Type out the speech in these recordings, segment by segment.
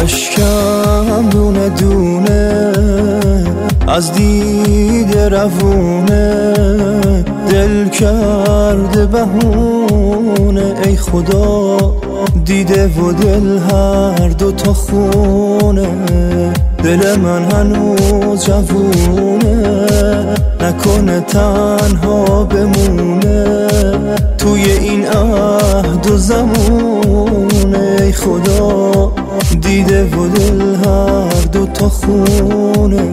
اشکم دونه دونه از دید روونه، دل کرده بهونه. ای خدا دیده و دل هر دو تا خونه، دل من هنوز جوونه، نکنه تنها بمونه توی این عهد و زمونه. ای خدا دیده و دل هر دو تا خونه.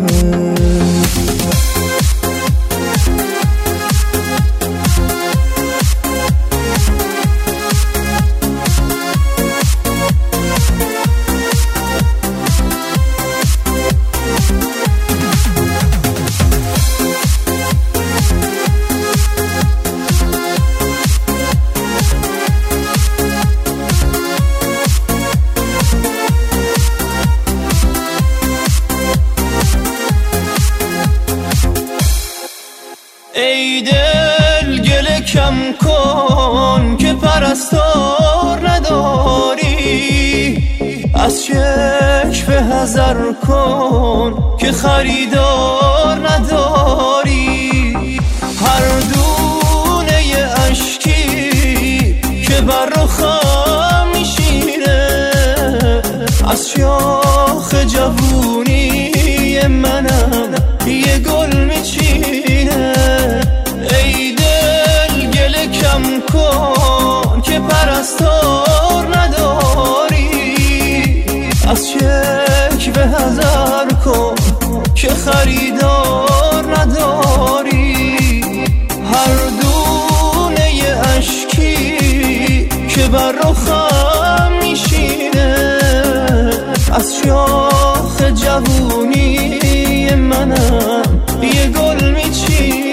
ای دل گله کم کن که پرستار نداری، از شکوه حذر کن که خریدار نداری. هر دونه اشکی که بر رخم میشینه، از شاخ جوونی منم یه گل میچینه. ای دل گله کم کن که پرستار نداری، از شکوه حذر کن که خریدار نداری. هر دونه اشکی که بر رخم میشینه، از شاخ جوونی منم یه گل میچینه.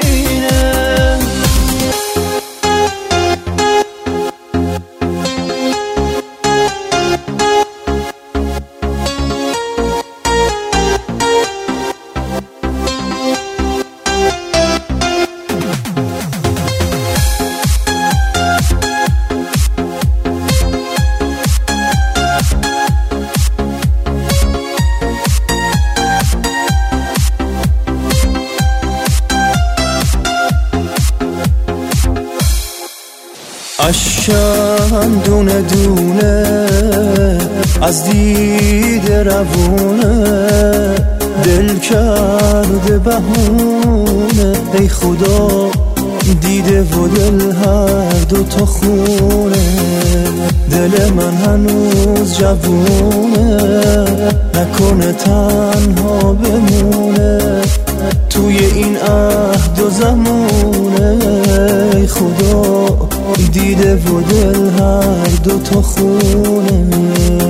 اشکم دونه دونه از دید روونه، دل کرده بهونه. ای خدا دیده و دل هر دو تا خونه، دل من هنوز جوونه، نکنه تنها بمونه توی این عهد و زمونه. ای خدا دیده و دل هر دو تا خونه.